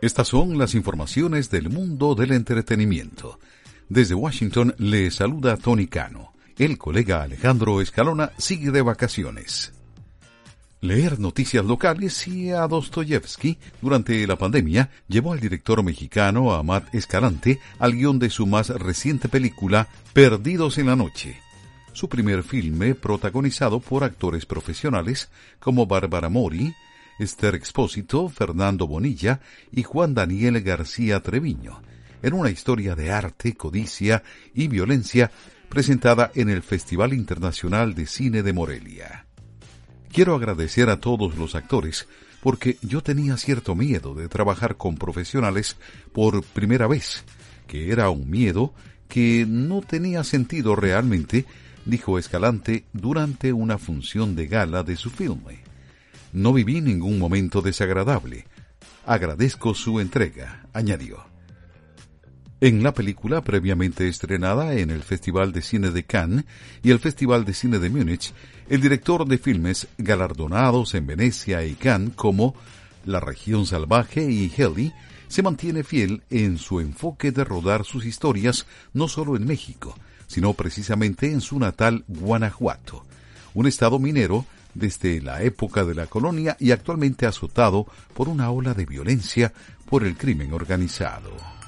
Estas son las informaciones del mundo del entretenimiento. Desde Washington le saluda Tony Cano. El colega Alejandro Escalona sigue de vacaciones. Leer noticias locales y a Dostoyevsky durante la pandemia llevó al director mexicano Amat Escalante al guión de su más reciente película, Perdidos en la Noche. Su primer filme protagonizado por actores profesionales como Bárbara Mori, Esther Expósito, Fernando Bonilla y Juan Daniel García Treviño, en una historia de arte, codicia y violencia presentada en el Festival Internacional de Cine de Morelia. Quiero agradecer a todos los actores porque yo tenía cierto miedo de trabajar con profesionales por primera vez, que era un miedo que no tenía sentido realmente, dijo Escalante durante una función de gala de su filme. No viví ningún momento desagradable. Agradezco su entrega, añadió. En la película, previamente estrenada en el Festival de Cine de Cannes y el Festival de Cine de Múnich, el director de filmes galardonados en Venecia y Cannes como La Región Salvaje y Heli se mantiene fiel en su enfoque de rodar sus historias no solo en México, sino precisamente en su natal Guanajuato, un estado minero desde la época de la colonia y actualmente azotado por una ola de violencia por el crimen organizado.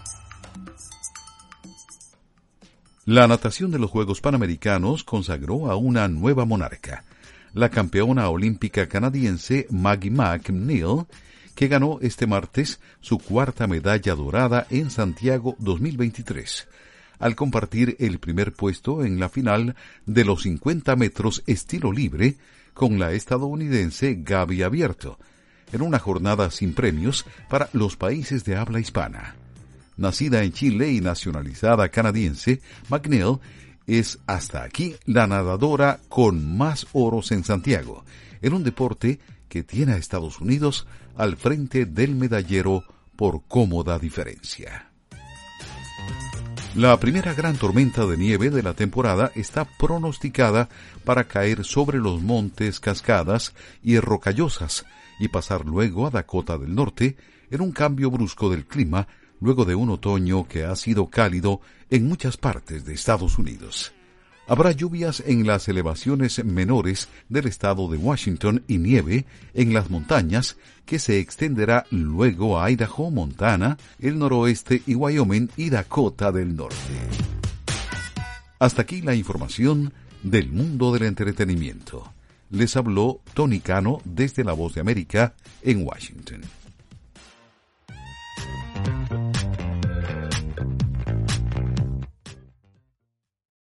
La natación de los Juegos Panamericanos consagró a una nueva monarca, la campeona olímpica canadiense Maggie McNeil, que ganó este martes su cuarta medalla dorada en Santiago 2023, al compartir el primer puesto en la final de los 50 metros estilo libre con la estadounidense Gaby Abierto, en una jornada sin premios para los países de habla hispana. Nacida en Chile y nacionalizada canadiense, McNeil es hasta aquí la nadadora con más oros en Santiago, en un deporte que tiene a Estados Unidos al frente del medallero por cómoda diferencia. La primera gran tormenta de nieve de la temporada está pronosticada para caer sobre los montes Cascadas y Rocallosas y pasar luego a Dakota del Norte en un cambio brusco del clima luego de un otoño que ha sido cálido en muchas partes de Estados Unidos. Habrá lluvias en las elevaciones menores del estado de Washington y nieve en las montañas que se extenderá luego a Idaho, Montana, el noroeste y Wyoming y Dakota del Norte. Hasta aquí la información del mundo del entretenimiento. Les habló Tony Cano desde La Voz de América en Washington.